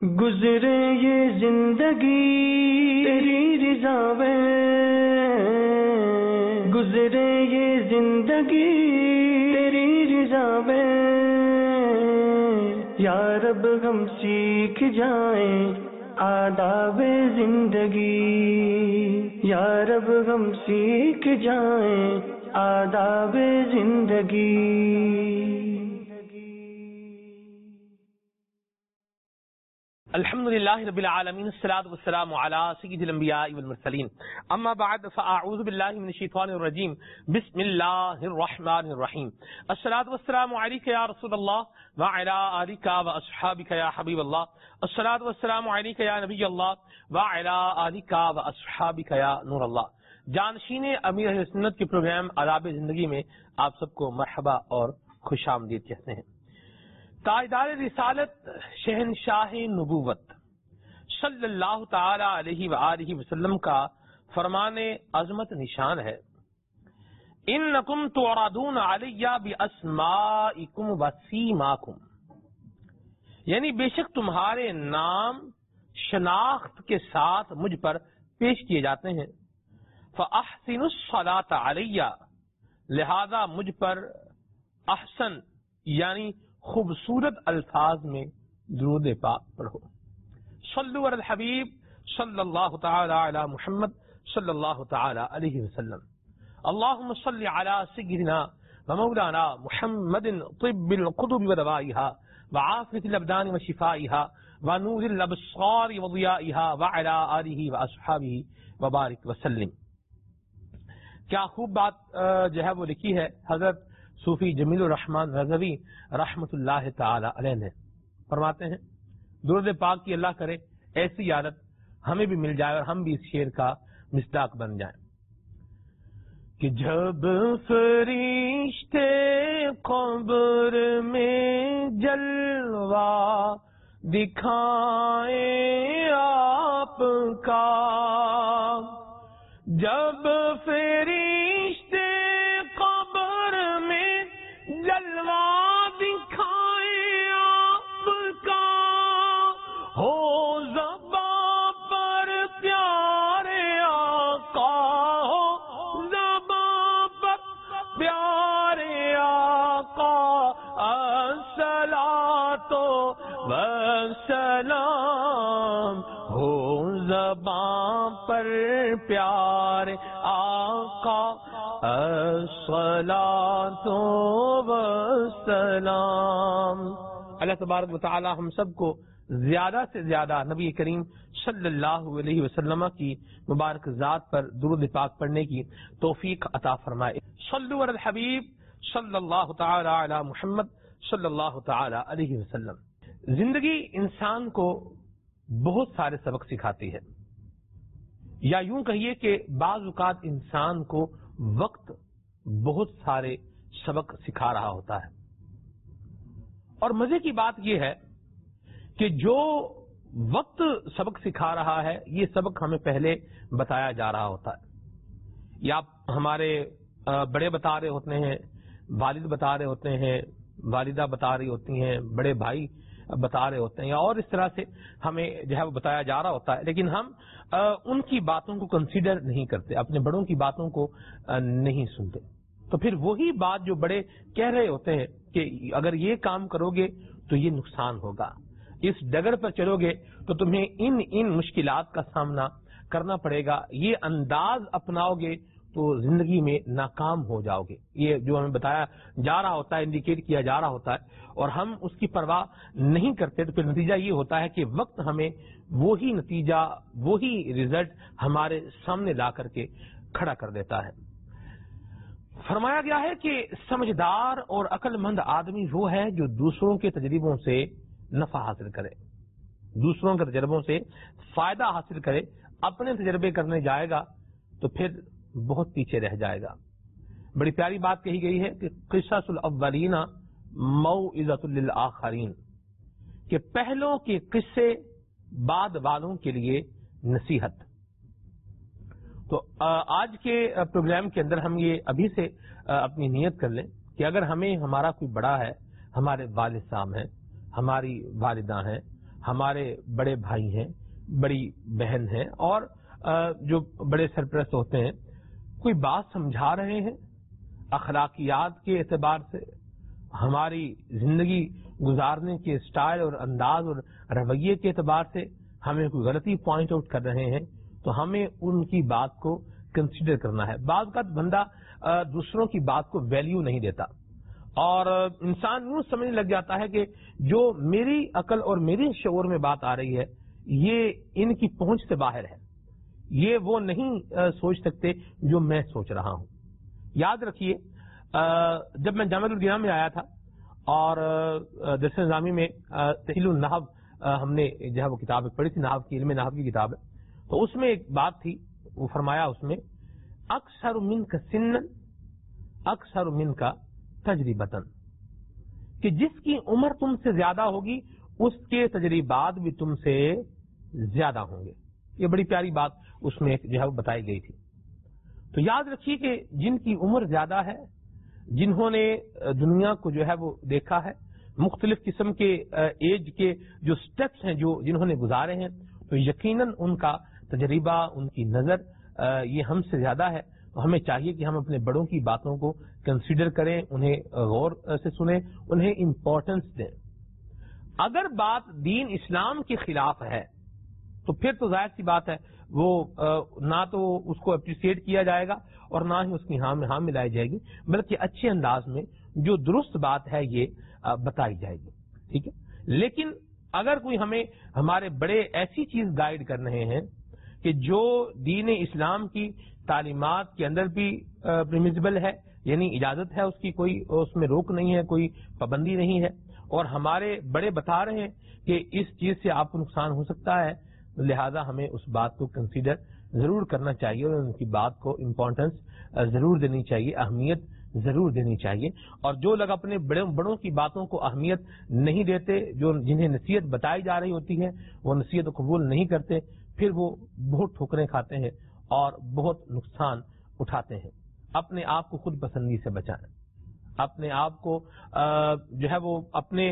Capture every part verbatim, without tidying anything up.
گزرے یہ زندگی تیری رضا میں، گزرے یہ زندگی تیری رضا میں، یا رب ہم سیکھ جائیں آداب زندگی، یا رب ہم سیکھ جائیں آداب زندگی۔ الحمد للہ رب العالمین، الصلاۃ والسلام علی سید الانبیاء والمرسلین، اما بعد فاعوذ باللہ من الشیطان الرجیم، بسم اللہ الرحمن الرحیم۔ الصلاۃ والسلام علیک یا رسول اللہ وعلی آلک واصحابک یا حبیب اللہ، الصلاۃ والسلام علیک یا نبی اللہ وعلی آلک واصحابک یا نور اللہ۔ جانشین امیر اہل سنت کے پروگرام آداب زندگی میں آپ سب کو مرحبا اور خوش آمدید کہتے ہیں۔ تاجدار رسالت، شہنشاہ نبوت صلی اللہ تعالی علیہ وآلہ وسلم کا فرمان عظمت نشان ہے، انکم تعرضون علی باسمائکم وسیماکم، یعنی بے شک تمہارے نام شناخت کے ساتھ مجھ پر پیش کیے جاتے ہیں، فاحسنوا الصلاۃ علی، لہذا مجھ پر احسن یعنی خوبصورت الفاظ میں درود پاک پڑھو۔ صلو علی الحبیب صلی اللہ تعالی علی محمد صلی اللہ تعالی علیہ وسلم۔ اللہم صلی علی سیدنا و مولانا محمد طب القلوب و دوائها وعافیۃ الابدان و شفائها ونور الابصار و ضیائها وعلی آلہ و اصحابہ وبارک وسلم۔ کیا خوب بات جو ہے وہ لکھی ہے حضرت صوفی جمیل الرحمن رضوی رحمت اللہ تعالی علیہ نے، فرماتے ہیں درود پاک کی اللہ کرے ایسی عادت ہمیں بھی مل جائے اور ہم بھی اس شعر کا مصداق بن جائیں کہ جب فرشتے قبر میں جلوہ دکھائیں آپ کا، جب فرشتے جلوہ دکھائے آپ کا، ہو زباں پر پیارے آقا، ہو زباں پر پیارے آقا، الصلاۃ والسلام، ہو زباں پر پیارے آقا، الصلاۃ والسلام۔ اللہ تبارک و تعالی ہم سب کو زیادہ سے زیادہ نبی کریم صلی اللہ علیہ وسلم کی مبارک ذات پر درود پاک پڑھنے کی توفیق عطا فرمائے۔ صلو علی الحبیب صلی اللہ تعالی علی محمد صلی اللہ تعالی علیہ وسلم۔ زندگی انسان کو بہت سارے سبق سکھاتی ہے، یا یوں کہیے کہ بعض اوقات انسان کو وقت بہت سارے سبق سکھا رہا ہوتا ہے، اور مزے کی بات یہ ہے کہ جو وقت سبق سکھا رہا ہے یہ سبق ہمیں پہلے بتایا جا رہا ہوتا ہے، یا ہمارے بڑے بتا رہے ہوتے ہیں، والد بتا رہے ہوتے ہیں، والدہ بتا رہی ہوتی ہیں، بڑے بھائی بتا رہے ہوتے ہیں، یا اور اس طرح سے ہمیں جو ہے وہ بتایا جا رہا ہوتا ہے، لیکن ہم ان کی باتوں کو کنسیڈر نہیں کرتے، اپنے بڑوں کی باتوں کو نہیں سنتے، تو پھر وہی بات جو بڑے کہہ رہے ہوتے ہیں کہ اگر یہ کام کرو گے تو یہ نقصان ہوگا، اس ڈگر پر چلو گے تو تمہیں ان ان مشکلات کا سامنا کرنا پڑے گا، یہ انداز اپناؤ گے تو زندگی میں ناکام ہو جاؤ گے، یہ جو ہمیں بتایا جا رہا ہوتا ہے، انڈیکیٹ کیا جا رہا ہوتا ہے، اور ہم اس کی پرواہ نہیں کرتے، تو پھر نتیجہ یہ ہوتا ہے کہ وقت ہمیں وہی نتیجہ، وہی رزلٹ ہمارے سامنے لا کر کے کھڑا کر دیتا ہے۔ فرمایا گیا ہے کہ سمجھدار اور عقل مند آدمی وہ ہے جو دوسروں کے تجربوں سے نفع حاصل کرے، دوسروں کے تجربوں سے فائدہ حاصل کرے، اپنے تجربے کرنے جائے گا تو پھر بہت پیچھے رہ جائے گا۔ بڑی پیاری بات کہی گئی ہے کہ قصص الاولین موعظۃ للآخرین، کہ پہلوں کے قصے بعد والوں کے لیے نصیحت۔ تو آج کے پروگرام کے اندر ہم یہ ابھی سے اپنی نیت کر لیں کہ اگر ہمیں ہمارا کوئی بڑا ہے، ہمارے والد صاحب ہیں، ہماری والدہ ہیں، ہمارے بڑے بھائی ہیں، بڑی بہن ہیں، اور جو بڑے سرپرست ہوتے ہیں کوئی بات سمجھا رہے ہیں، اخلاقیات کے اعتبار سے، ہماری زندگی گزارنے کے سٹائل اور انداز اور رویے کے اعتبار سے ہمیں کوئی غلطی پوائنٹ آؤٹ کر رہے ہیں تو ہمیں ان کی بات کو کنسیڈر کرنا ہے۔ بعض کا بندہ دوسروں کی بات کو ویلیو نہیں دیتا اور انسان یوں سمجھنے لگ جاتا ہے کہ جو میری عقل اور میری شعور میں بات آ رہی ہے یہ ان کی پہنچ سے باہر ہے، یہ وہ نہیں سوچ سکتے جو میں سوچ رہا ہوں۔ یاد رکھیے جب میں جامعۃ المدینہ میں آیا تھا اور درس نظامی میں تحلیل النحو ہم نے جو ہے وہ کتاب پڑھی تھی، نحو کی، علم نحو کی کتاب ہے، تو اس میں ایک بات تھی، وہ فرمایا اس میں اکثر من کا سنن اکثر من کا تجربتن، کہ جس کی عمر تم سے زیادہ ہوگی اس کے تجربات بھی تم سے زیادہ ہوں گے۔ یہ بڑی پیاری بات اس میں جو ہے وہ بتائی گئی تھی۔ تو یاد رکھیے کہ جن کی عمر زیادہ ہے، جنہوں نے دنیا کو جو ہے وہ دیکھا ہے، مختلف قسم کے ایج کے جو سٹیپس ہیں جو جنہوں نے گزارے ہیں، تو یقیناً ان کا تجربہ، ان کی نظر یہ ہم سے زیادہ ہے۔ تو ہمیں چاہیے کہ ہم اپنے بڑوں کی باتوں کو کنسیڈر کریں، انہیں غور سے سنیں، انہیں امپورٹنس دیں۔ اگر بات دین اسلام کے خلاف ہے تو پھر تو ظاہر سی بات ہے وہ نہ تو اس کو اپریشیٹ کیا جائے گا اور نہ ہی اس کی ہاں میں ہاں ملائی جائے گی، بلکہ اچھے انداز میں جو درست بات ہے یہ بتائی جائے گی، ٹھیک ہے۔ لیکن اگر کوئی ہمیں ہمارے بڑے ایسی چیز گائیڈ کر رہے ہیں کہ جو دین اسلام کی تعلیمات کے اندر بھی پرمیسیبل ہے، یعنی اجازت ہے اس کی، کوئی اس میں روک نہیں ہے، کوئی پابندی نہیں ہے، اور ہمارے بڑے بتا رہے ہیں کہ اس چیز سے آپ کو نقصان ہو سکتا ہے، لہذا ہمیں اس بات کو کنسیڈر ضرور کرنا چاہیے اور ان کی بات کو امپورٹنس ضرور دینی چاہیے، اہمیت ضرور دینی چاہیے۔ اور جو لوگ اپنے بڑے بڑوں کی باتوں کو اہمیت نہیں دیتے، جو جنہیں نصیحت بتائی جا رہی ہوتی ہے وہ نصیحت قبول نہیں کرتے، پھر وہ بہت ٹھوکریں کھاتے ہیں اور بہت نقصان اٹھاتے ہیں۔ اپنے آپ کو خود پسندی سے بچائیں، اپنے آپ کو جو ہے وہ اپنے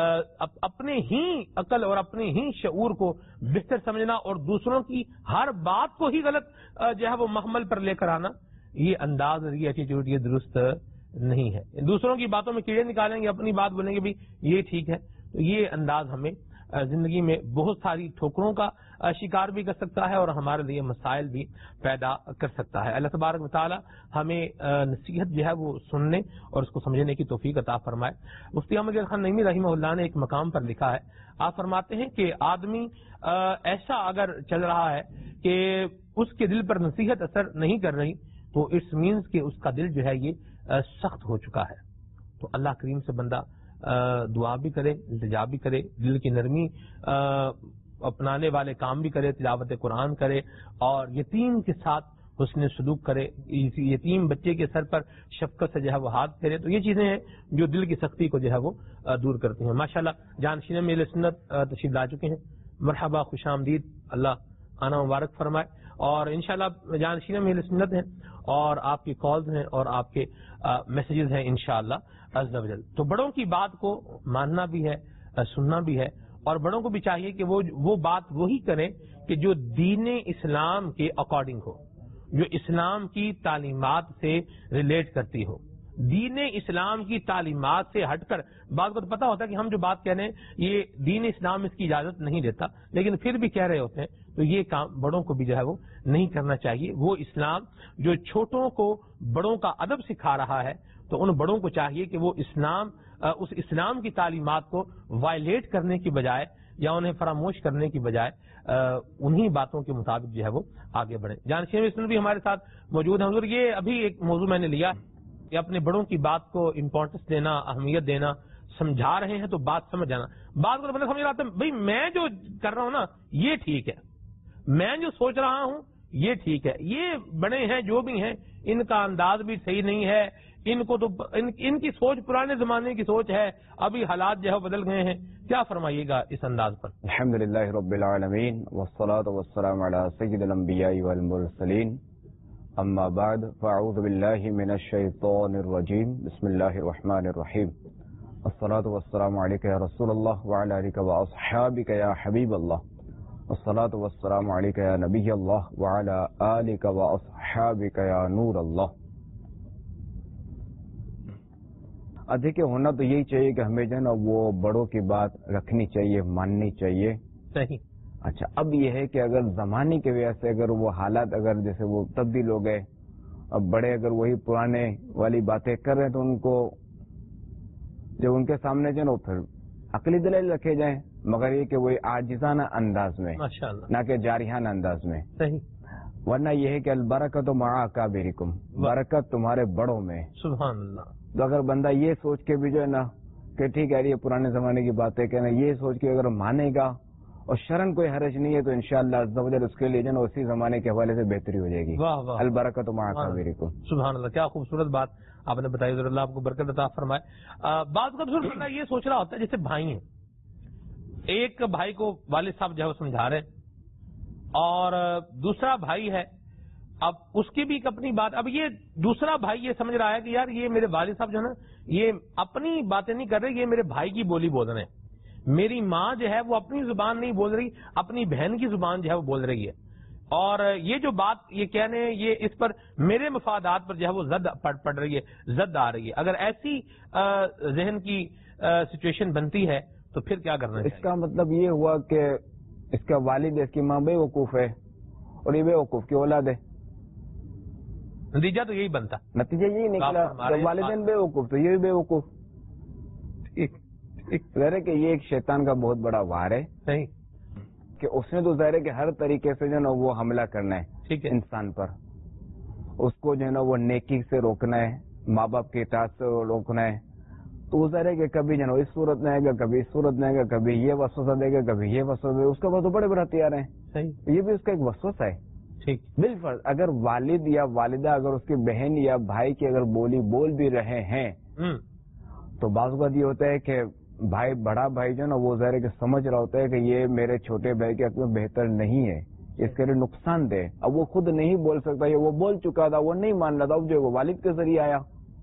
اپنے ہی عقل اور اپنے ہی شعور کو بہتر سمجھنا اور دوسروں کی ہر بات کو ہی غلط جو ہے وہ محمل پر لے کر آنا، یہ انداز اور یہ ایٹیٹیوڈ یہ درست نہیں ہے۔ دوسروں کی باتوں میں کیڑے نکالیں گے، اپنی بات بولیں گے بھی یہ ٹھیک ہے، تو یہ انداز ہمیں زندگی میں بہت ساری ٹھوکروں کا شکار بھی کر سکتا ہے اور ہمارے لیے مسائل بھی پیدا کر سکتا ہے۔ اللہ تبارک و تعالی ہمیں نصیحت جو ہے وہ سننے اور اس کو سمجھنے کی توفیق عطا فرمائے۔ مفتی احمد یار خان نعیمی رحمہ اللہ نے ایک مقام پر لکھا ہے، آپ فرماتے ہیں کہ آدمی ایسا اگر چل رہا ہے کہ اس کے دل پر نصیحت اثر نہیں کر رہی تو اٹس مینس کہ اس کا دل جو ہے یہ سخت ہو چکا ہے۔ تو اللہ کریم سے بندہ دعا بھی کرے، التجا بھی کرے، دل کی نرمی اپنانے والے کام بھی کرے، تلاوت قرآن کرے اور یتیم کے ساتھ حسن سلوک کرے، یتیم بچے کے سر پر شفقت سے جو ہے وہ ہاتھ پھیرے، تو یہ چیزیں ہیں جو دل کی سختی کو جو ہے وہ دور کرتی ہیں۔ ماشاءاللہ جانشین میں سنت تشریف لا چکے ہیں، مرحبا، خوش آمدید، اللہ آنا مبارک فرمائے، اور انشاءاللہ جانشین میں سنت ہیں اور آپ کی کالز ہیں اور آپ کے میسیجز ہیں انشاءاللہ عز و جل۔ تو بڑوں کی بات کو ماننا بھی ہے، سننا بھی ہے، اور بڑوں کو بھی چاہیے کہ وہ وہ بات وہی کریں کہ جو دین اسلام کے اکارڈنگ ہو، جو اسلام کی تعلیمات سے ریلیٹ کرتی ہو۔ دین اسلام کی تعلیمات سے ہٹ کر، بعض کو تو پتا ہوتا ہے کہ ہم جو بات کہہ رہے ہیں یہ دین اسلام اس کی اجازت نہیں دیتا، لیکن پھر بھی کہہ رہے ہوتے ہیں، تو یہ کام بڑوں کو بھی جو ہے وہ نہیں کرنا چاہیے۔ وہ اسلام جو چھوٹوں کو بڑوں کا ادب سکھا رہا ہے، تو ان بڑوں کو چاہیے کہ وہ اسلام اس اسلام کی تعلیمات کو وائلیٹ کرنے کی بجائے یا انہیں فراموش کرنے کی بجائے انہی باتوں کے مطابق جو ہے وہ آگے بڑھیں۔ جانشین میں بھی ہمارے ساتھ موجود ہیں حضور۔ یہ ابھی ایک موضوع میں نے لیا کہ اپنے بڑوں کی بات کو امپورٹنس دینا، اہمیت دینا، سمجھا رہے ہیں تو بات سمجھ جانا۔ بات کو بندہ سمجھ رہا ہے بھائی میں جو کر رہا ہوں نا یہ ٹھیک ہے، میں جو سوچ رہا ہوں یہ ٹھیک ہے، یہ بڑے ہیں جو بھی ہیں ان کا انداز بھی صحیح نہیں ہے، ان کو تو ان, ان کی سوچ پرانے زمانے کی سوچ ہے، ابھی حالات جو ہے بدل گئے ہیں، کیا فرمائیے گا اس انداز پر؟ الحمدللہ رب العالمین والصلاة والسلام علی سید الانبیاء والمرسلین، اما بعد فاعوذ باللہ من الشیطان الرجیم، بسم اللہ الرحمن الرحیم، الصلاۃ والسلام علیک یا رسول اللہ وعلی آلک و اصحابک یا حبیب اللہ، الصلاۃ والسلام علیک یا نبی اللہ وعلی آلک و اصحابک یا نور اللہ۔ دیکھیے ہونا تو یہی چاہیے کہ ہمیں جو ہے نا وہ بڑوں کی بات رکھنی چاہیے، ماننی چاہیے۔ صحیح۔ اچھا اب یہ ہے کہ اگر زمانے کی وجہ سے اگر وہ حالات اگر جیسے وہ تبدیل ہو گئے، اب بڑے اگر وہی پرانے والی باتیں کر رہے ہیں تو ان کو جب ان کے سامنے جو ہے نا پھر عقلی دلائل رکھے جائیں، مگر یہ کہ وہی عاجزانہ انداز میں، ماشاءاللہ، نہ کہ جارحانہ انداز میں۔ صحیح۔ ورنہ یہ ہے کہ البرکت مع اکابرکم، برکت تمہارے بڑوں میں۔ سبحان اللہ۔ تو اگر بندہ یہ سوچ کے بھی جو ہے نا کہ ٹھیک ہے یہ پرانے زمانے کی باتیں کہنا، یہ سوچ کے اگر مانے گا اور شرن کوئی حرج نہیں ہے تو انشاءاللہ عز و جل اس کے لیے جو ہے نا اسی زمانے کے حوالے سے بہتری ہو جائے گی۔ واہ واہ، البرکت مع اکابرکم۔ سبحان اللہ، کیا خوبصورت بات آپ نے بتائی، اللہ آپ کو برکت عطا فرمائے۔ بعض کا بزرگ بندہ یہ سوچ رہا ہوتا ہے جیسے بھائی ہیں، ایک بھائی کو والد صاحب جو ہے وہ سمجھا رہے ہیں اور دوسرا بھائی ہے، اب اس کی بھی ایک اپنی بات، اب یہ دوسرا بھائی یہ سمجھ رہا ہے کہ یار یہ میرے والد صاحب جو ہے نا یہ اپنی باتیں نہیں کر رہے، یہ میرے بھائی کی بولی بول رہے ہیں، میری ماں جو ہے وہ اپنی زبان نہیں بول رہی، اپنی بہن کی زبان جو ہے وہ بول رہی ہے، اور یہ جو بات یہ کہنے یہ اس پر میرے مفادات پر جو ہے وہ زد پڑ رہی ہے، زد آ رہی ہے۔ اگر ایسی ذہن کی سچویشن بنتی ہے تو پھر کیا کرنا ہے؟ اس کا مطلب یہ ہوا کہ اس کا والد اس کی ماں بے وقوف ہے اور یہ بے وقوف کی اولاد ہے، نتیجہ تو یہی بنتا، نتیجہ یہی نکلا جب والدین بے وقوف تو یہ بھی بے وقوف۔ ظاہر ہے کہ یہ ایک شیطان کا بہت بڑا وار ہے، صحیح، کہ اس نے تو ظاہر ہے کہ ہر طریقے سے جو ہے نا وہ حملہ کرنا ہے ٹھیک ہے، انسان پر، اس کو جو ہے نا وہ نیکی سے روکنا ہے، ماں باپ کی اطاعت سے روکنا ہے، تو وہ ظاہر ہے کہ کبھی جو ہے نا اس صورت میں آئے گا، کبھی اس صورت میں آئے گا، کبھی یہ وسوسہ دے گا، کبھی یہ وسوسہ دے گا، اس کے بعد تو بڑے بڑے ہتھیار ہیں، صحیح، یہ بھی اس کا ایک وسوسہ ہے۔ ٹھیک، بالفرض اگر والد یا والدہ اگر اس کی بہن یا بھائی کی اگر بولی بول بھی رہے ہیں تو بعض اوقات یہ ہوتا ہے کہ بھائی بڑا بھائی جو نا وہ ظاہر ہے کہ سمجھ رہا ہوتا ہے کہ یہ میرے چھوٹے بھائی کے حق میں بہتر نہیں ہے، اس کے لیے نقصان دہ، اب وہ خود نہیں بول سکتا، یہ وہ بول چکا تھا، وہ نہیں مان رہا تھا، اب جو وہ والد کے ذریعے آیا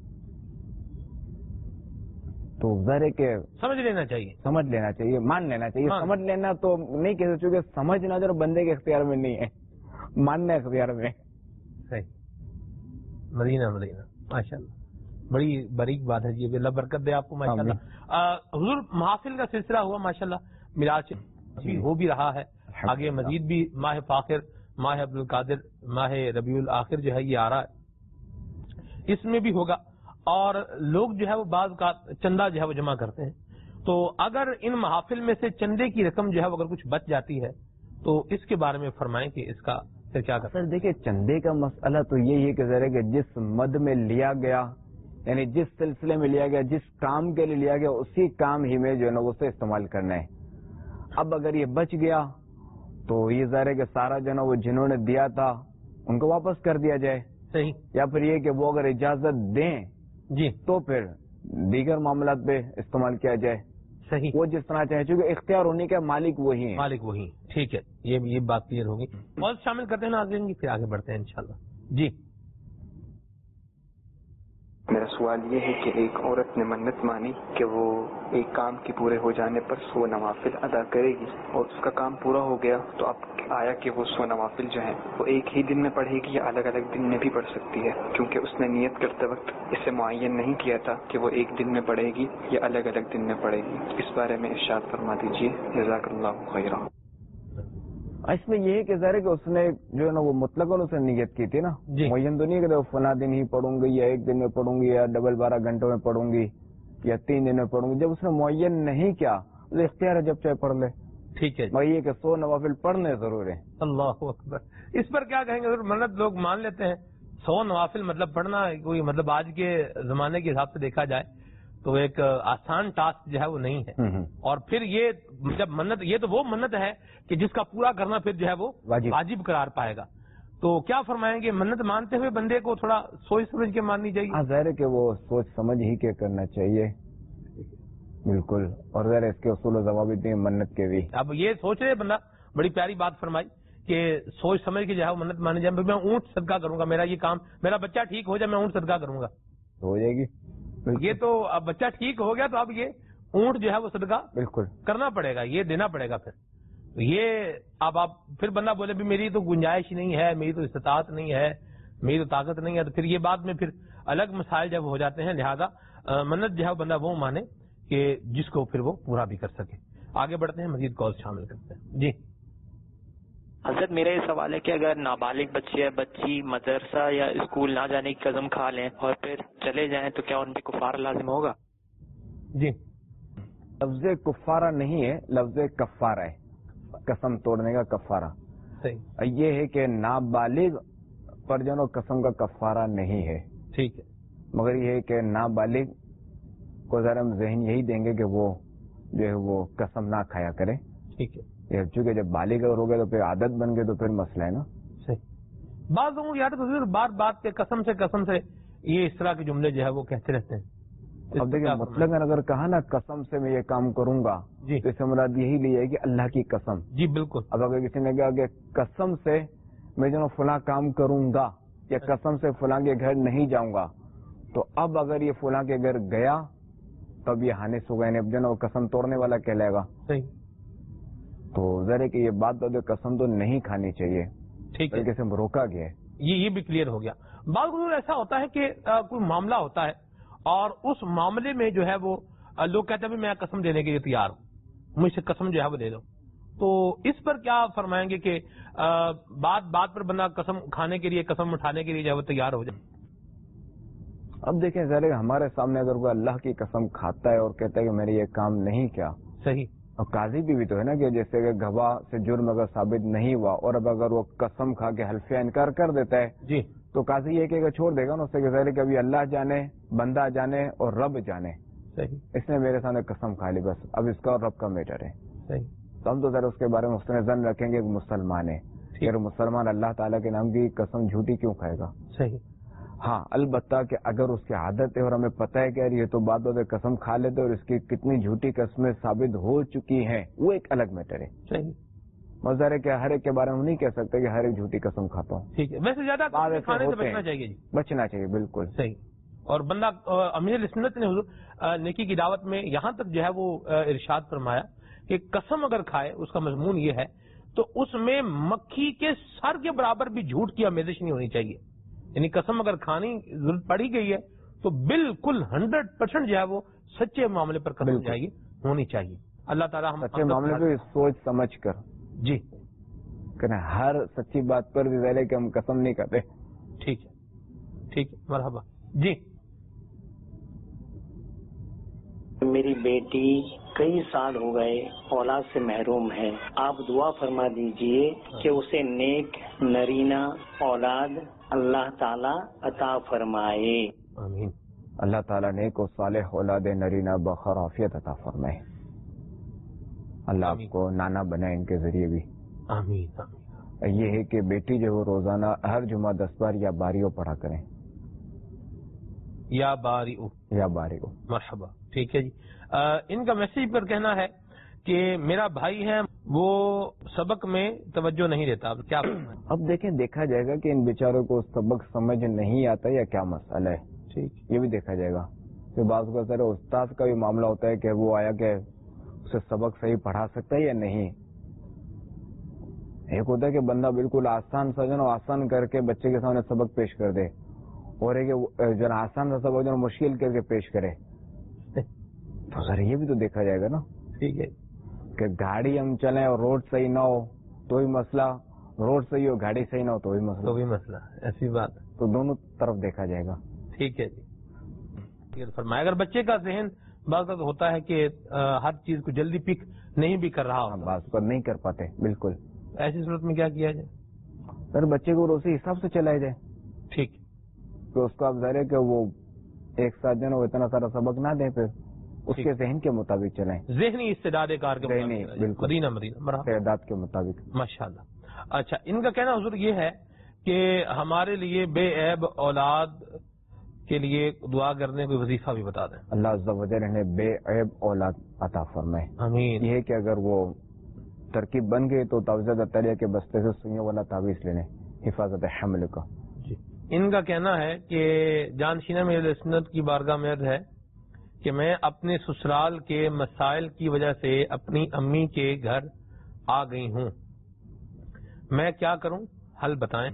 تو ظاہر ہے کہ سمجھ لینا چاہیے، سمجھ لینا چاہیے، مان لینا چاہیے۔ سمجھ لینا تو نہیں کہہ چونکہ سمجھنا جو بندے کے اختیار میں نہیں ہے، ماننا اختیار میں۔ صحیح، مدینہ مدینہ، ماشاء اللہ، بڑی باریک بات ہے جی، اللہ برکت دے آپ کو ماشاء اللہ۔ حضور محافل کا سلسلہ ہوا ماشاء اللہ، میراج بھی ہو بھی رہا ہے، آگے مزید بھی ماہ فاخر، ماہ عبد القادر، ماہ ربیع الاخر جو ہے یہ آ رہا ہے، اس میں بھی ہوگا، اور لوگ جو ہے وہ بعض کا چندہ جو ہے وہ جمع کرتے ہیں، تو اگر ان محافل میں سے چندے کی رقم جو ہے وہ اگر کچھ بچ جاتی ہے تو اس کے بارے میں فرمائیں کہ اس کا پھر کیا کریں؟ سر دیکھیے چندے کا مسئلہ تو یہی ہے کہ ذرا کہ جس مد میں لیا گیا، یعنی جس سلسلے میں لیا گیا، جس کام کے لیے لیا گیا، اسی کام ہی میں جو ہے نا اسے استعمال کرنا ہے۔ اب اگر یہ بچ گیا تو یہ ظاہر ہے کہ سارا جو ہے نا وہ جنہوں نے دیا تھا ان کو واپس کر دیا جائے، صحیح، یا پھر یہ کہ وہ اگر اجازت دیں جی تو پھر دیگر معاملات پہ استعمال کیا جائے، صحیح، وہ جس طرح چاہے، چونکہ اختیار ہونے کا مالک وہی ہے، مالک وہی، ٹھیک ہے، یہ یہ بات کلیئر ہوگی، اور شامل کرتے ہیں ناظرین کی، پھر آگے بڑھتے ہیں انشاءاللہ۔ جی میرا سوال یہ ہے کہ ایک عورت نے منت مانی کہ وہ ایک کام کے پورے ہو جانے پر سو نوافل ادا کرے گی، اور اس کا کام پورا ہو گیا، تو اب آیا کہ وہ سو نوافل جو ہیں وہ ایک ہی دن میں پڑھے گی یا الگ الگ دن میں بھی پڑھ سکتی ہے، کیونکہ اس نے نیت کرتے وقت اسے معین نہیں کیا تھا کہ وہ ایک دن میں پڑھے گی یا الگ الگ دن میں پڑھے گی، اس بارے میں ارشاد فرما دیجیے، جزاک اللہ خیرا۔ اس میں یہ ہے کہ ظاہر ہے کہ اس نے جو ہے نا وہ مطلق اسے نیت کی تھی نا، جی، معین تو نہیں کہ فلاں دن ہی پڑھوں گی یا ایک دن میں پڑھوں گی یا ڈبل بارہ گھنٹوں میں پڑھوں گی یا تین دن میں پڑھوں گی، جب اس نے معین نہیں کیا تو اختیار ہے جب چاہے پڑھ لے، ٹھیک ہے، مگر یہ کہ سو نوافل پڑھنے ضرور ہیں۔ اللہ اکبر، اس پر کیا کہیں گے؟ منت لوگ مان لیتے ہیں، سو نوافل مطلب پڑھنا کوئی مطلب آج کے زمانے کے حساب سے دیکھا جائے تو ایک آسان ٹاسک جو ہے وہ نہیں ہے، اور پھر یہ جب منت، یہ تو وہ منت ہے کہ جس کا پورا کرنا پھر جو ہے وہ واجب قرار پائے گا، تو کیا فرمائیں گے؟ منت مانتے ہوئے بندے کو تھوڑا سوچ سمجھ کے ماننی چاہیے۔ ہاں ظاہر ہے کہ وہ سوچ سمجھ ہی کے کرنا چاہیے، بالکل، اور ظاہر اس کے اصول و ضوابط ہیں منت کے بھی۔ اب یہ سوچ رہے بندہ، بڑی پیاری بات فرمائی کہ سوچ سمجھ کے جو ہے وہ منت مانے جائے، میں اونٹ صدقہ کروں گا، میرا یہ کام، میرا بچہ ٹھیک ہو جائے میں اونٹ صدقہ کروں گا، ہو جائے گی، یہ تو اب بچہ ٹھیک ہو گیا تو اب یہ اونٹ جو ہے وہ صدقہ بالکل کرنا پڑے گا، یہ دینا پڑے گا. پھر یہ اب آپ پھر بندہ بولے بھی میری تو گنجائش نہیں ہے، میری تو استطاعت نہیں ہے، میری تو طاقت نہیں ہے، تو پھر یہ بعد میں پھر الگ مسائل جب ہو جاتے ہیں. لہذا منت جو ہے بندہ وہ مانے کہ جس کو پھر وہ پورا بھی کر سکے. آگے بڑھتے ہیں، مزید کال شامل کرتے ہیں. جی حضرت میرا یہ سوال ہے کہ اگر نابالغ بچے یا بچی مدرسہ یا اسکول نہ جانے کی قسم کھا لیں اور پھر چلے جائیں تو کیا ان پہ کفارہ لازم ہوگا؟ جی لفظ کفارہ نہیں ہے، لفظ کفارہ ہے، قسم توڑنے کا کفارہ. صحیح. یہ ہے کہ نابالغ پر جو نا قسم کا کفارہ نہیں ہے. ٹھیک ہے. مگر یہ ہے کہ نابالغ کو ذرا ہم ذہن یہی دیں گے کہ وہ جو ہے وہ قسم نہ کھایا کرے. ٹھیک ہے. چونکہ جب بالغ اگر ہو گئے تو پھر عادت بن گئے تو پھر مسئلہ ہے نا. صحیح. بعض لوگوں کی عادت حضور بات بات کے قسم سے قسم سے یہ اس طرح کے جملے جو ہے وہ کہتے رہتے ہیں. اب دیکھیں مطلق اگر کہا نا قسم سے میں یہ کام کروں گا جی تو اس سے مراد یہی لی ہے کہ اللہ کی قسم. جی بالکل. اب اگر کسی نے کہا کہ قسم سے میں جو فلاں کام کروں گا یا قسم سے فلاں کے گھر نہیں جاؤں گا، تو اب اگر یہ فلاں کے گھر گیا تب یہ حانث ہوگا، یعنی اب جو نا وہ قسم توڑنے والا کہلائے گا. صحیح. تو ذرا کہ یہ بات تو قسم تو نہیں کھانی چاہیے. ٹھیک ہے. سے روکا گیا ہے. یہ یہ بھی کلیئر ہو گیا. بعض حضور ایسا ہوتا ہے کہ کوئی معاملہ ہوتا ہے اور اس معاملے میں جو ہے وہ لوگ کہتے ہیں میں قسم دینے کے لیے تیار ہوں، مجھ سے قسم جو ہے وہ دے دو. تو اس پر کیا فرمائیں گے کہ بات بات پر بندہ قسم کھانے کے لیے قسم اٹھانے کے لیے جو ہے وہ تیار ہو جائے؟ اب دیکھیں ذرا ہمارے سامنے اگر کوئی اللہ کی قسم کھاتا ہے اور کہتا ہے کہ میں نے یہ کام نہیں کیا. صحیح. اور قاضی بھی, بھی تو ہے نا کہ جیسے کہ گواہ سے جرم اگر ثابت نہیں ہوا اور اب اگر وہ قسم کھا کے حلفیہ انکار کر دیتا ہے جی تو قاضی یہ کہ چھوڑ دے گا نا اس سے کہ ظاہر ہے کہ ابھی اللہ جانے بندہ جانے اور رب جانے. صحیح. اس نے میرے سامنے قسم کھا لی، بس اب اس کا اور رب کا میٹر ہے. صحیح. تو ہم تو ذرا اس کے بارے میں حسن ظن رکھیں گے کہ مسلمان ہے، اگر مسلمان اللہ تعالیٰ کے نام کی قسم جھوٹی کیوں کھائے گا. صحیح. ہاں البتہ کہ اگر اس کی عادت ہے اور ہمیں پتہ ہے کہ یار یہ تو بات بات قسم کھا لیتے اور اس کی کتنی جھوٹی قسمیں ثابت ہو چکی ہیں، وہ ایک الگ میٹر ہے. صحیح. مظاہر ہے کہ ہر ایک کے بارے میں نہیں کہہ سکتے کہ ہر ایک جھوٹی قسم کھاتا ہوں. ٹھیک ہے. ویسے زیادہ کھانے سے بچنا چاہیے. جی بچنا چاہیے بالکل. صحیح. اور بندہ امیر سنت نے حضور نیکی کی دعوت میں یہاں تک جو ہے وہ ارشاد فرمایا کہ قسم اگر کھائے اس کا مضمون یہ ہے تو اس میں مکھی کے سر کے برابر بھی جھوٹ کی آمیزش نہیں ہونی چاہیے. یعنی قسم اگر کھانی ضرورت پڑی گئی ہے تو بالکل ہنڈریڈ پرسینٹ جو ہے وہ سچے معاملے پر قسم چاہیے ہونی چاہیے. اللہ تعالیٰ ہم سچے معاملے پہ سوچ سمجھ کر جی کہ ہر سچی بات پر بھی ظاہر ہے کہ ہم قسم نہیں کرتے. ٹھیک ہے. ٹھیک ہے. مرحبا. جی میری بیٹی کئی سال ہو گئے اولاد سے محروم ہے، آپ دعا فرما دیجئے کہ اسے نیک نرینہ اولاد اللہ تعالی عطا فرمائے. آمین. اللہ تعالیٰ نیک و صالح اولاد نرینہ بخیر عافیت عطا فرمائے. اللہ آپ کو نانا بنائے ان کے ذریعے بھی. آمین. آمین. یہ ہے کہ بیٹی جو وہ روزانہ ہر جمعہ دس بار یا باریوں پڑھا کریں. یا باری یا باری او. مرحبا. ٹھیک ہے جی. آ, ان کا میسیج پر کہنا ہے کہ میرا بھائی ہے وہ سبق میں توجہ نہیں دیتا. اب کیا اب دیکھیں دیکھا جائے گا کہ ان بیچاروں کو سبق سمجھ نہیں آتا یا کیا مسئلہ ہے. ٹھیک. یہ بھی دیکھا جائے گا. پھر بعض کا سر استاد کا بھی معاملہ ہوتا ہے کہ وہ آیا کہ اسے سبق صحیح پڑھا سکتا ہے یا نہیں. ایک ہوتا ہے کہ بندہ بالکل آسان سا جو آسان کر کے بچے کے سامنے سبق پیش کر دے، اور ایک جو آسان سا سبق جو مشکل کر کے پیش کرے. تو سر یہ بھی تو دیکھا جائے گا نا. ٹھیک ہے کہ گاڑی ہم چلیں اور روڈ صحیح نہ ہو تو بھی مسئلہ، روڈ صحیح ہو گاڑی صحیح نہ ہو تو بھی مسئلہ. تو بھی مسئلہ ایسی بات. تو دونوں طرف دیکھا جائے گا. ٹھیک ہے جی. فرمایا اگر بچے کا ذہن بعض وقت ہوتا ہے کہ ہر چیز کو جلدی پک نہیں بھی کر رہا ہو، بعض وقت نہیں کر پاتے بالکل، ایسی صورت میں کیا کیا جائے؟ سر بچے کو اسی حساب سے چلایا جائے. ٹھیک. تو اس کو آپ ظاہر ہے کہ وہ ایک ساتھ جو ہے وہ اتنا سارا سبق نہ دیں، پھر اس کے ذہن کے مطابق چلائیں. ذہنی استعداد کار کے مطابق مدینہ مدینہ استعداد کے مطابق. ماشاء اللہ. اچھا ان کا کہنا حضور یہ ہے کہ ہمارے لیے بے عیب اولاد کے لیے دعا کرنے کوئی وظیفہ بھی بتا دیں. اللہ عز و جل نے بے عیب اولاد عطا فرمائے. آمین. یہ ہے کہ اگر وہ ترکیب بن گئی تو تعویذ تریہ کے بستے سے سوئیوں والا تعویذ لینے حفاظت حمل کا. جی ان کا کہنا ہے کہ جانشینہ میں سنت کی بارگاہ میں عرض ہے کہ میں اپنے سسرال کے مسائل کی وجہ سے اپنی امی کے گھر آ گئی ہوں، میں کیا کروں؟ حل بتائیں۔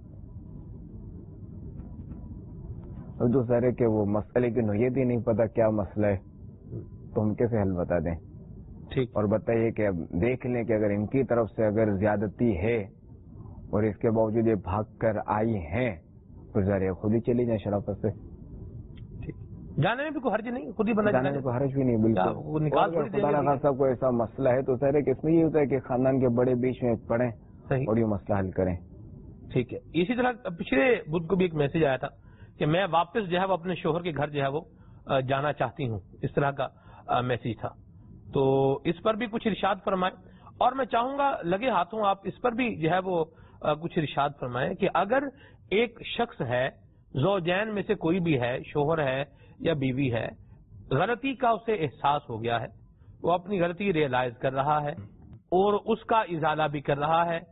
جو سر ہے کہ وہ مسئلے کی نوعیت ہی نہیں پتا کیا مسئلہ ہے، تو ہم کیسے حل بتا دیں؟ ٹھیک، اور بتائیے کہ اب دیکھ لیں کہ اگر ان کی طرف سے اگر زیادتی ہے اور اس کے باوجود یہ بھاگ کر آئی ہیں تو ذرا خود ہی چلی جائیں شرافت سے۔ ٹھیک، جانے میں بھی کوئی حرج نہیں، خود ہی بنا جانے میں کوئی حرج بھی نہیں، بالکل۔ خدا نخواستہ کوئی ایسا مسئلہ ہے تو سر کہ اس میں یہ ہوتا ہے کہ خاندان کے بڑے بیچ میں پڑیں اور یہ مسئلہ حل کریں۔ ٹھیک ہے، اسی طرح پچھلے بدھ کو بھی ایک میسج آیا تھا کہ میں واپس جو ہے وہ اپنے شوہر کے گھر جو ہے وہ جانا چاہتی ہوں، اس طرح کا میسج تھا، تو اس پر بھی کچھ ارشاد فرمائیں۔ اور میں چاہوں گا لگے ہاتھوں آپ اس پر بھی جو ہے وہ کچھ ارشاد فرمائیں کہ اگر ایک شخص ہے، زوجین میں سے کوئی بھی ہے، شوہر ہے یا بیوی ہے، غلطی کا اسے احساس ہو گیا ہے، وہ اپنی غلطی ریئلائز کر رہا ہے اور اس کا ازالہ بھی کر رہا ہے،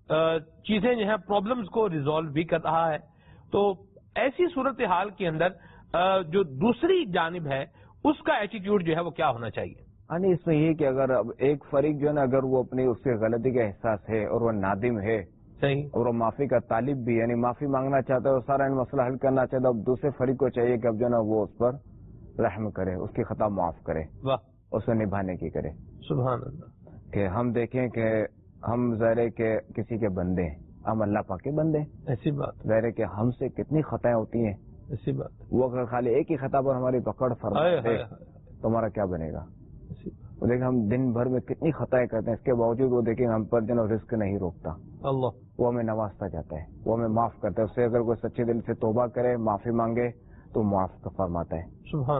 چیزیں جو ہیں پرابلمز کو ریزالو بھی کر رہا ہے، تو ایسی صورتحال کے اندر جو دوسری جانب ہے اس کا ایٹیٹیوڈ جو ہے وہ کیا ہونا چاہیے؟ یعنی اس میں یہ کہ اگر اب ایک فریق جو ہے نا اگر وہ اپنی اس کی غلطی کا احساس ہے اور وہ نادم ہے، صحیح، اور وہ معافی کا طالب بھی، یعنی معافی مانگنا چاہتا ہے اور سارا مسئلہ حل کرنا چاہتا ہے، اب دوسرے فریق کو چاہیے کہ اب جو ہے نا وہ اس پر رحم کرے، اس کی خطا معاف کرے، واہ، اسے نبھانے کی کرے۔ سبحان اللہ۔ کہ ہم دیکھیں کہ ہم ظاہر ہے کہ کسی کے بندے ہیں، ہم اللہ پاک کے بندے ہیں، ایسی بات، ظاہر ہے کہ ہم سے کتنی خطائیں ہوتی ہیں، ایسی بات، وہ اگر خالی ایک ہی خطا پر ہماری پکڑ فرمائے تو ہمارا کیا بنے گا؟ وہ دیکھیں ہم دن بھر میں کتنی خطائیں کرتے ہیں، اس کے باوجود وہ دیکھیں ہم پر جو رزق نہیں روکتا، اللہ وہ ہمیں نوازتا جاتا ہے، وہ ہمیں معاف کرتا ہے، اس سے اگر کوئی سچے دل سے توبہ کرے، معافی مانگے تو معاف فرماتا ہے۔ سبحان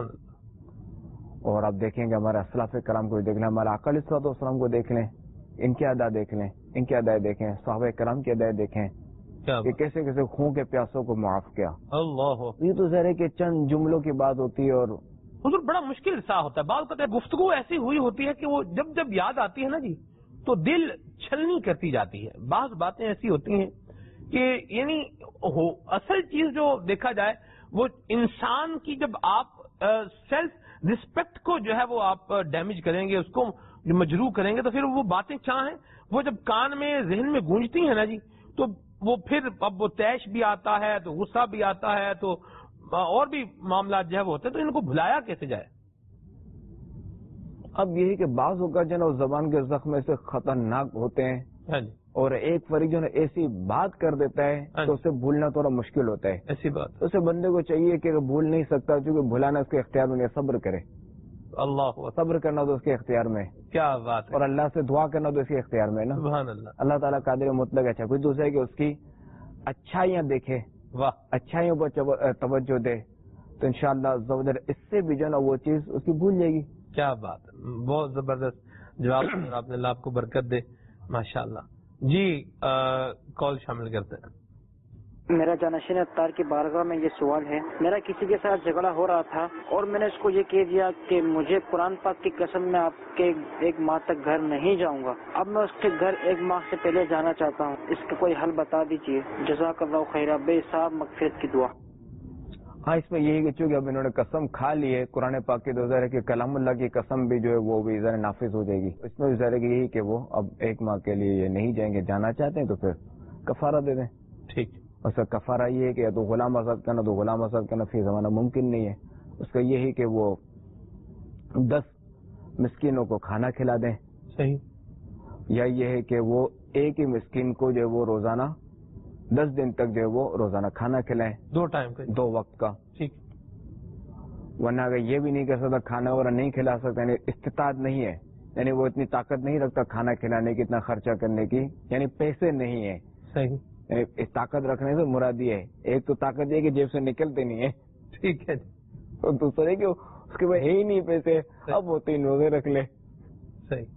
اللہ۔ اور آپ دیکھیں گے ہمارے اسلاف کرام کو دیکھ لیں، ہمارے آقا علیہ الصلوۃ والسلام کو دیکھ لیں، ان کی ادا دیکھ لیں، ان کی ادائیں دیکھیں، صحابہ کرام کی ادائیں دیکھیں کہ کیسے کیسے خون کے پیاسوں کو معاف کیا۔ اللہ، یہ تو ظاہر ہے کہ چند جملوں کی بات ہوتی ہے، اور حضور بڑا مشکل سا ہوتا ہے، بعض اوقات گفتگو ایسی ہوئی ہوتی ہے کہ وہ جب جب یاد آتی ہے نا جی تو دل چھلنی کرتی جاتی ہے، بعض باتیں ایسی ہوتی ہیں کہ یعنی ہو اصل چیز جو دیکھا جائے وہ انسان کی جب آپ سیلف رسپیکٹ کو جو ہے وہ آپ ڈیمیج کریں گے، اس کو مجروح کریں گے، تو پھر وہ باتیں کیا ہیں، وہ جب کان میں ذہن میں گونجتی ہیں نا جی تو وہ پھر اب وہ تیش بھی آتا ہے تو غصہ بھی آتا ہے تو اور بھی معاملات جو ہے وہ ہوتے ہیں، تو ان کو بھلایا کیسے جائے؟ اب یہی کہ بعض اوقات جو ہے نا زبان کے زخم سے خطرناک ہوتے ہیں، ہاں جی، اور ایک فریق جو ہے ایسی بات کر دیتا ہے تو اسے بھولنا تھوڑا مشکل ہوتا ہے۔ ایسی بات، اسے بندے کو چاہیے کہ بھول نہیں سکتا کیونکہ بھلانا اس کے اختیار میں نہیں، صبر کرے، اللہ صبر کرنا تو اس کے اختیار میں، کیا بات ہے، اور اللہ سے دعا کرنا تو اس کے اختیار میں نا۔ سبحان اللہ، اللہ تعالیٰ قادر مطلق اچھا، کوئی دوسرا ہے کہ اس کی اچھائیاں دیکھے، واہ، اچھائیوں پر توجہ دے تو انشاءاللہ عزوجل اس سے بھی جو نا وہ چیز اس کی بھول جائے گی۔ کیا بات ہے، بہت زبردست جواب آپ نے، اللہ آپ کو برکت دے، ماشاءاللہ۔ جی کال شامل کرتے ہیں۔ میرا جانشین اتار کی بارگاہ میں یہ سوال ہے، میرا کسی کے ساتھ جھگڑا ہو رہا تھا اور میں نے اس کو یہ کہہ دیا کہ مجھے قرآن پاک کی قسم میں آپ کے ایک ماہ تک گھر نہیں جاؤں گا، اب میں اس کے گھر ایک ماہ سے پہلے جانا چاہتا ہوں، اس کا کوئی حل بتا دیجیے، جزاک اللہ خیرہ، بے حساب مغفرت کی دعا۔ ہاں، اس میں یہی کہ چونکہ اب انہوں نے قسم کھا لی ہے قرآن پاک کی، تو ظاہر ہے کہ کلام اللہ کی قسم بھی جو ہے وہ بھی ذرا نافذ ہو جائے گی، اس میں بھی ظاہر ہے کہ یہی کہ وہ اب ایک ماہ کے لیے یہ نہیں جائیں گے، جانا چاہتے ہیں تو پھر کفارہ دے دیں۔ ٹھیک، اس کا کفارہ یہ ہے کہ یا تو غلام آزاد کرنا، تو غلام آزاد کرنا فی زمانہ ممکن نہیں ہے، اس کا یہی کہ وہ دس مسکینوں کو کھانا کھلا دیں، صحیح، یا یہ ہے کہ وہ ایک ہی مسکین کو جو ہے وہ روزانہ دس دن تک جو ہے وہ روزانہ کھانا کھلائیں، دو ٹائم کا، دو وقت کا۔ ٹھیک، ورنہ اگر یہ بھی نہیں کر سکتا، کھانا وغیرہ نہیں کھلا سکتا، یعنی استطاعت نہیں ہے، یعنی وہ اتنی طاقت نہیں رکھتا کھانا کھلانے کی، اتنا خرچہ کرنے کی، یعنی پیسے نہیں ہے، صحیح، یعنی اس طاقت رکھنے سے مراد یہ ہے، ایک تو طاقت یہ کہ جیب سے نکلتے نہیں ہے، ٹھیک ہے، اور دوسرے کہ اس کے بعد ہے ہی نہیں پیسے، اب وہ تین روزے رکھ لے۔ صحیح،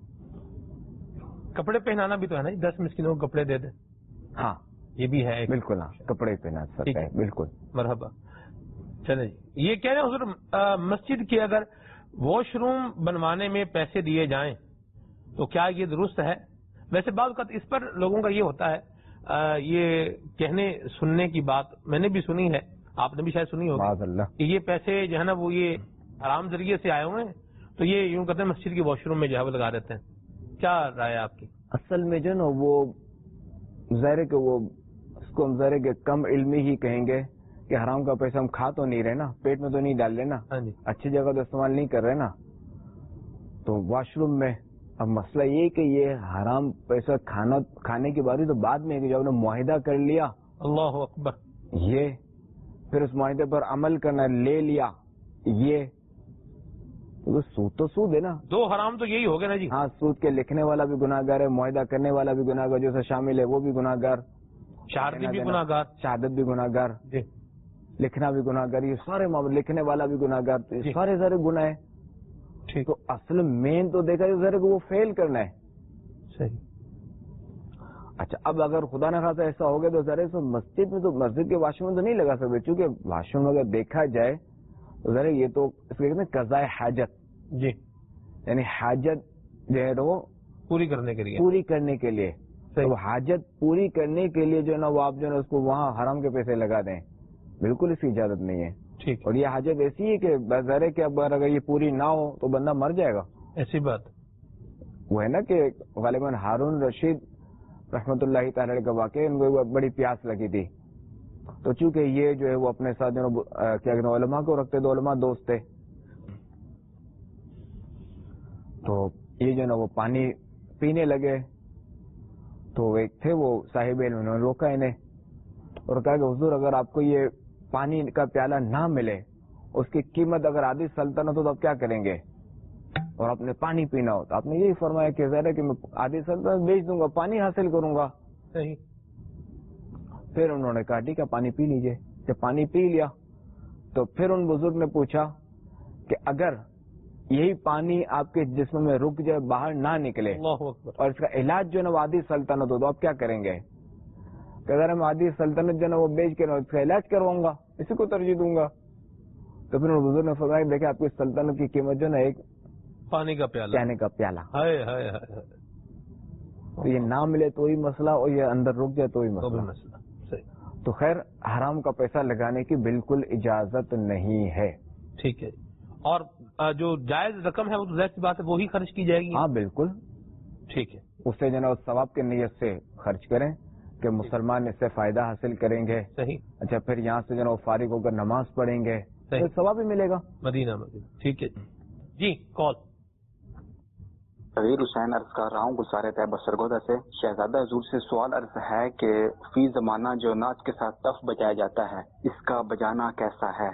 کپڑے پہنانا بھی تو ہے نا، دس مسکینوں کو کپڑے دے دیں، ہاں یہ بھی ہے، بالکل، ہاں کپڑے پہنا سکتا ہے، بالکل۔ مرحبا، چلے جی، یہ کہہ رہے ہیں حضور مسجد کے اگر واش روم بنوانے میں پیسے دیے جائیں تو کیا یہ درست ہے؟ ویسے بعض اوقات اس پر لوگوں کا یہ ہوتا ہے، یہ کہنے سننے کی بات میں نے بھی سنی ہے، آپ نے بھی شاید سنی ہوگی معاذ اللہ، کہ یہ پیسے جو ہے نا وہ یہ حرام ذریعے سے آئے ہوئے ہیں تو یہ یوں کہتے ہیں مسجد کے واش روم میں جو ہے وہ لگا دیتے ہیں. کیا رائے آپ کی؟ اصل میں جو نا وہ ظاہر کہ وہ اس کو ہم ظاہر کہ کم علمی ہی کہیں گے کہ حرام کا پیسہ ہم کھا تو نہیں رہے نا, پیٹ میں تو نہیں ڈال رہے نا, اچھی جگہ تو استعمال نہیں کر رہے نا. تو واش روم میں اب مسئلہ یہ کہ یہ حرام پیسہ کھانا کھانے کی باری تو بعد میں جب نے معاہدہ کر لیا, اللہ اکبر, یہ پھر اس معاہدے پر عمل کرنا لے لیا, یہ سود تو سود ہے نا. دو حرام تو یہی ہو گئے نا جی. ہاں, سود کے لکھنے والا بھی گناہ گار ہے, معاہدہ کرنے والا بھی گناہ گار, جو سے شامل ہے وہ بھی گناہ گار, شہادت بھی گناہ گار, شہادت بھی گناہ گار, جی, لکھنا بھی گناہ گار, یہ سارے معاملے, لکھنے والا بھی گناہ گار, سارے سارے گناہ ہے. ٹھیک, تو اصل مین تو دیکھا جائے ذرا کہ وہ فیل کرنا ہے. صحیح. اچھا, اب اگر خدا نہ خاصا ایسا ہو گیا تو ذرا سو مسجد میں تو مسجد کے واش روم تو نہیں لگا سکتے, چونکہ واش روم اگر دیکھا جائے تو ذرا یہ تو اس کو کہتے ہیں قضاء حاجت, جی, یعنی حاجت جو ہے وہ پوری کرنے کے لیے, پوری کرنے کے لیے, تو حاجت پوری کرنے کے لیے جو ہے نا وہ آپ جو ہے نا اس کو وہاں حرام کے پیسے لگا دیں, بالکل اس کی اجازت نہیں ہے. ٹھیک, اور یہ حاجت ایسی ہے کہ بظاہر ہے کہ اب اگر یہ پوری نہ ہو تو بندہ مر جائے گا. ایسی بات وہ ہے نا کہ غالباً ہارون رشید رحمت اللہ تعالی کا واقعہ, ان کو بڑی پیاس لگی تھی, تو چونکہ یہ جو ہے وہ اپنے ساتھ جو کیا کہتے ہیں علماء کو رکھتے تھے, علماء دوست تھے, تو یہ جو ہے نا وہ پانی پینے لگے. تو ایک تھے وہ صاحب علم, انہوں نے روکا انہیں اور کہا کہ حضور اگر آپ کو یہ پانی کا پیالہ نہ ملے, اس کی قیمت اگر آدھی سلطنت ہو تو آپ کیا کریں گے, اور آپ نے پانی پینا ہو, تو آپ نے یہی فرمایا کہ ظاہر ہے کہ میں آدھی سلطنت بیچ دوں گا, پانی حاصل کروں گا. صحیح. پھر انہوں نے کہا ٹھیک ہے پانی پی لیجئے. جب پانی پی لیا تو پھر ان بزرگ نے پوچھا کہ اگر یہی پانی آپ کے جسم میں رک جائے, باہر نہ نکلے, اور اس کا علاج جو ہے نا وہ آدھی سلطنت ہو, تو آپ کیا کریں گے؟ کہ اگر میں آدھی سلطنت جو ہے نا وہ بیچ کے اس کا علاج کرواؤں گا, اسی کو ترجیح دوں گا. تو پھر بزرگ نے فرمایا دیکھیں آپ کی سلطنت کی قیمت جو ہے نا ایک پانی کا پیالہ, پیانے کا پیالہ. ہائے ہائے ہائے, تو یہ نہ ملے تو ہی مسئلہ, اور یہ اندر رک جائے تو ہی مسئلہ. صحیح. تو خیر حرام کا پیسہ لگانے کی بالکل اجازت نہیں ہے. ٹھیک ہے, اور جو جائز رقم ہے وہ تو ظاہر سی بات ہے وہی خرچ کی جائے گی. ہاں بالکل. ٹھیک ہے, اس سے جناب ثواب کی نیت سے خرچ کریں کہ مسلمان اس سے فائدہ حاصل کریں گے. صحیح. اچھا, پھر یہاں سے جناب فارغ ہو کر نماز پڑھیں گے تو ثواب بھی ملے گا. مدینہ مدینہ. ٹھیک ہے جی. کال طویل حسین عرض کر رہا ہوں گزارے طیبہ سرگودا سے. شہزادہ حضور سے سوال عرض ہے کہ فی زمانہ جو ناچ کے ساتھ تف بجایا جاتا ہے, اس کا بجانا کیسا ہے؟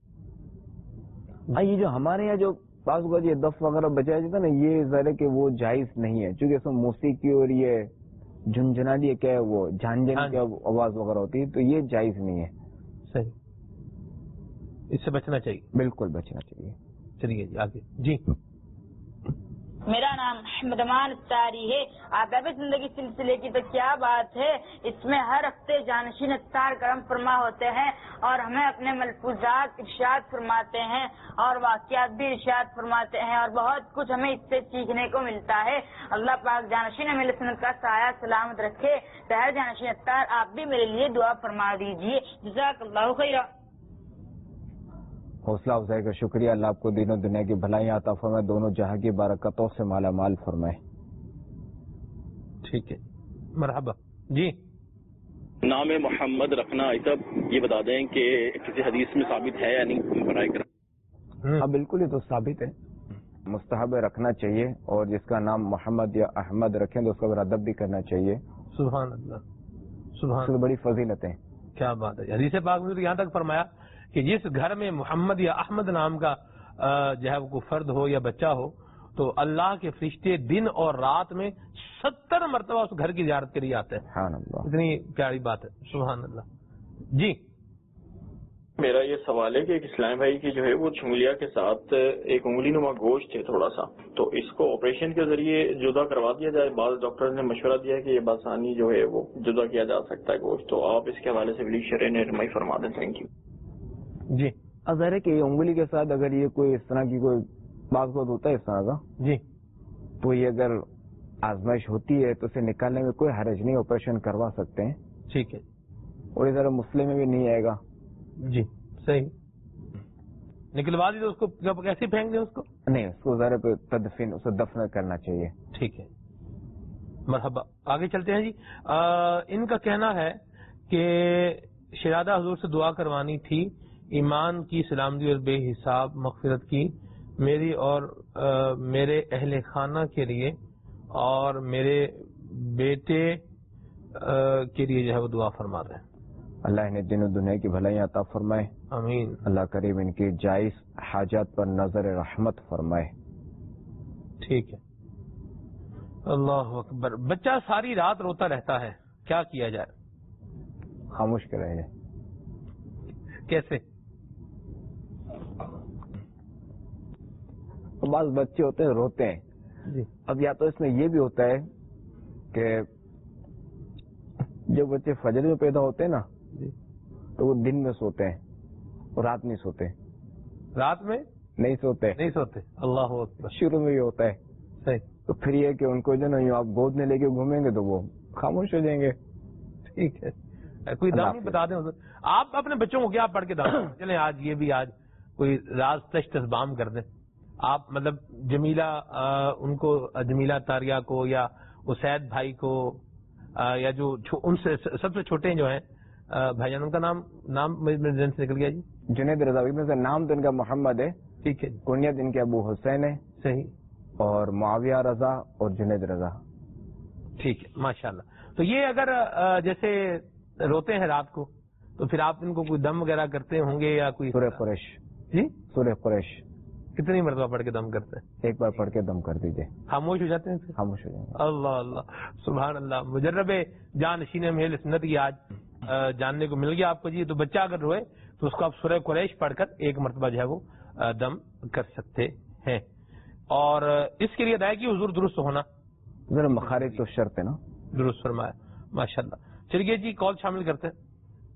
یہ جو ہمارے یہاں جو بعض اوقات یہ دف وغیرہ بجایا جاتا ہے نا, یہ ظاہر ہے کہ وہ جائز نہیں ہے, چونکہ اس میں موسیقی اور یہ جھنجھنالی کیا ہے وہ جھانجھن کی آواز وغیرہ ہوتی ہے, تو یہ جائز نہیں ہے. صحیح, اس سے بچنا چاہیے. بالکل بچنا چاہیے. چلیے جی آگے. جی, میرا نام احمد امان اتاری ہے. آداب زندگی سلسلے کی تو کیا بات ہے, اس میں ہر ہفتے جانشین اتار کرم فرما ہوتے ہیں اور ہمیں اپنے ملفوظات ارشاد فرماتے ہیں اور واقعات بھی ارشاد فرماتے ہیں, اور بہت کچھ ہمیں اس سے سیکھنے کو ملتا ہے. اللہ پاک جانشین مل سنت کا سایہ سلامت رکھے. طاہر جانشین اتار آپ بھی میرے لیے دعا فرما دیجیے. جزاک اللہ خیرہ. حوصلہ افزائی کا شکریہ. اللہ آپ کو دین و دنیا کی بھلائیاں عطا فرمائے, دونوں جہاں کی برکتوں سے مالا مال فرمائے. ٹھیک ہے, مرحبا. جی, نام محمد رکھنا اتب یہ بتا دیں کہ کسی حدیث میں ثابت ہے یا نہیں برائے کرم؟ ہاں بالکل, یہ تو ثابت ہے, مستحب رکھنا چاہیے, اور جس کا نام محمد یا احمد رکھیں تو اس کا ادب بھی کرنا چاہیے. سبحان اللہ, سبحان اللہ, بڑی فضیلتیں. کیا بات ہے. حدیث پاک میں تو یہاں تک فرمایا کہ جس گھر میں محمد یا احمد نام کا جو ہے وہ فرد ہو یا بچہ ہو, تو اللہ کے فرشتے دن اور رات میں ستر مرتبہ اس گھر کی زیارت کے لیے آتے ہیں. سبحان اللہ, اتنی پیاری بات ہے. سبحان اللہ. جی, میرا یہ سوال ہے کہ ایک اسلام بھائی کی جو ہے وہ چھنگلیا کے ساتھ ایک انگلی نما گوشت ہے تھوڑا سا, تو اس کو آپریشن کے ذریعے جدا کروا دیا جائے. بعض ڈاکٹر نے مشورہ دیا کہ یہ بآسانی جو ہے وہ جدا کیا جا سکتا ہے گوشت, تو آپ اس کے حوالے سے پلیز شرح رہنمائی فرما دیں. Thank you. جی, ظاہر ہے کہ یہ انگلی کے ساتھ اگر یہ کوئی اس طرح کی کوئی بعض بات ہوتا ہے اس طرح کا, جی, تو یہ اگر آزمائش ہوتی ہے تو اسے نکالنے میں کوئی حرج نہیں, آپریشن کروا سکتے ہیں. ٹھیک ہے, اور ادھر مسئلے میں بھی نہیں آئے گا. جی, صحیح. نکلوا دی تو اس کو کیسے پھینک دیں اس کو؟ نہیں، اس کو ذرا پہ تدفین اسے دفن کرنا چاہیے. ٹھیک ہے، مرحبا. آگے چلتے ہیں جی. آ, ان کا کہنا ہے کہ شہزادہ حضور سے دعا کروانی تھی، ایمان کی سلامتی اور بے حساب مغفرت کی میری اور آ, میرے اہل خانہ کے لیے اور میرے بیٹے آ, کے لیے جو ہے وہ دعا فرما رہے ہیں. اللہ انہیں دن و دنیا کی بھلائیاں عطا فرمائے. آمین. اللہ کریم ان کی جائز حاجات پر نظر رحمت فرمائے. ٹھیک ہے. اللہ اکبر. بچہ ساری رات روتا رہتا ہے، کیا کیا جائے؟ خاموش کریں جائے. کیسے؟ بعض بچے ہوتے ہیں روتے ہیں جی. اب یا تو اس میں یہ بھی ہوتا ہے کہ جو بچے فجر میں پیدا ہوتے ہیں نا جی، تو وہ دن میں سوتے ہیں اور رات نہیں سوتے. رات میں نہیں سوتے نہیں سوتے اللہ اکبر. شروع میں یہ ہوتا ہے. صحیح. تو پھر یہ کہ ان کو جو نا آپ گود میں لے کے گھومیں گے تو وہ خاموش ہو جائیں گے. ٹھیک ہے. کوئی دام بتا دیں آپ اپنے بچوں کو کیا پڑھ کے دام چلیں آج یہ بھی آج کوئی راز تشت اسبام کر دیں آپ، مطلب جمیلہ ان کو جمیلہ تاریہ کو یا اسید بھائی کو یا جو ان سے سب سے چھوٹے جو ہیں بھائی جان، ان کا نام نام میرے ذہن سے نکل گیا جی. جنید رضا. میں سے نام تو ان کا محمد ہے. ٹھیک ہے. کنیت ان کے ابو حسین ہے. صحیح. اور معاویہ رضا اور جنید رضا. ٹھیک ہے ماشاء اللہ. تو یہ اگر جیسے روتے ہیں رات کو تو پھر آپ ان کو کوئی دم وغیرہ کرتے ہوں گے یا کوئی؟ سورہ قریش. جی سورہ قریش کتنی مرتبہ پڑھ کے دم کرتے ہیں؟ ایک بار پڑھ کے دم کر دیجئے. خاموش ہو جاتے ہیں پھر؟ خاموش ہو جائیں گے. اللہ اللہ سبحان اللہ. مجرب جانشین محل سنت کی آج جاننے کو مل گیا آپ کو جی. تو بچہ اگر روئے تو اس کو آپ سورہ قریش پڑھ کر ایک مرتبہ جو ہے وہ دم کر سکتے ہیں. اور اس کے لیے ادائیگی حضور درست ہونا ذرا مخارج تو شرط ہے نا. درست فرمایا ماشاء اللہ. چلیے جی کال شامل کرتے ہیں.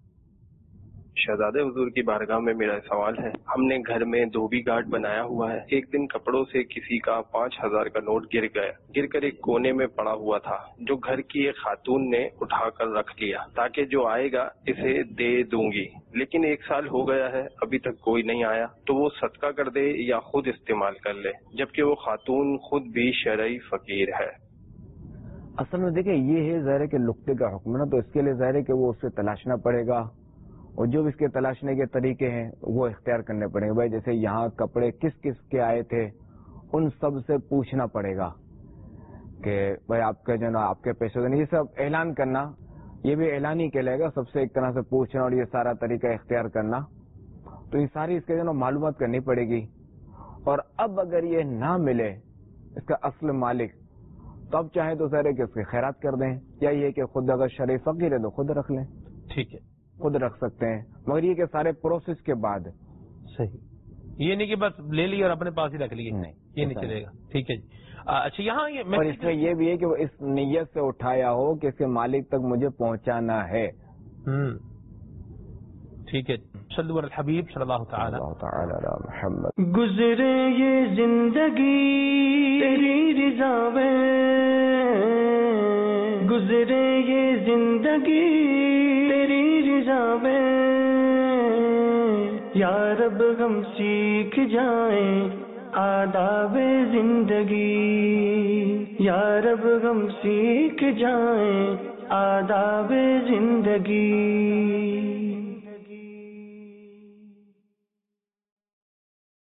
شہزادے حضور کی بارگاہ میں میرا سوال ہے، ہم نے گھر میں دھوبی گھاٹ بنایا ہوا ہے. ایک دن کپڑوں سے کسی کا پانچ ہزار کا نوٹ گر گیا، گر کر ایک کونے میں پڑا ہوا تھا، جو گھر کی ایک خاتون نے اٹھا کر رکھ لیا تاکہ جو آئے گا اسے دے دوں گی. لیکن ایک سال ہو گیا ہے ابھی تک کوئی نہیں آیا، تو وہ صدقہ کر دے یا خود استعمال کر لے، جبکہ وہ خاتون خود بھی شرعی فقیر ہے. اصل میں دیکھیں یہ ہے ظاہر کہ لقطے کا حکم ہے نا، تو اس کے لیے ظاہر ہے کہ وہ اسے تلاشنا پڑے گا اور جو بھی اس کے تلاشنے کے طریقے ہیں وہ اختیار کرنے پڑیں گے. بھائی جیسے یہاں کپڑے کس کس کے آئے تھے ان سب سے پوچھنا پڑے گا کہ بھائی آپ کے جو نا آپ کے پیسے یہ سب اعلان کرنا، یہ بھی اعلان ہی کہلائے گا. سب سے ایک طرح سے پوچھنا اور یہ سارا طریقہ اختیار کرنا، تو یہ ساری اس کے جو نا معلومات کرنی پڑے گی. اور اب اگر یہ نہ ملے اس کا اصل مالک تو اب چاہے تو ظاہر ہے کہ اس کے خیرات کر دیں، یا یہ کہ خود اگر شرعی فقیر ہے تو خود رکھ لیں. ٹھیک ہے خود رکھ سکتے ہیں، مگر یہ کہ سارے پروسیس کے بعد. صحیح. یہ نہیں کہ بس لے لی اور اپنے پاس ہی رکھ لیے، نہیں یہ نہیں چلے گا. ٹھیک ہے جی. اچھا یہاں یہ اور اس میں یہ بھی ہے کہ وہ اس نیت سے اٹھایا ہو کہ اس کے مالک تک مجھے پہنچانا ہے. ہوں ٹھیک ہے. صلی اللہ الحبیب صلی اللہ تعالی علی محمد. گزرے یہ زندگی تیری رضا میں، گزرے یہ زندگی تیری رضا میں، یا رب ہم سیکھ جائیں آداب زندگی، یا رب ہم سیکھ جائیں آداب زندگی.